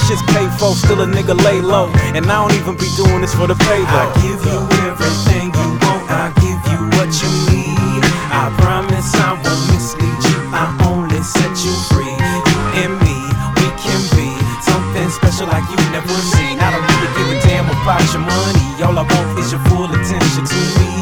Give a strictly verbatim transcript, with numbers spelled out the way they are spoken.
shit's paid for, still a nigga lay low. And I don't even be doing this for the pay though. I give you everything you want, I give you what you need. I promise I won't mislead you, I only set you free. You and me, we can be something special like you never seen. I don't really give a damn about your money, all I want is your full attention to me.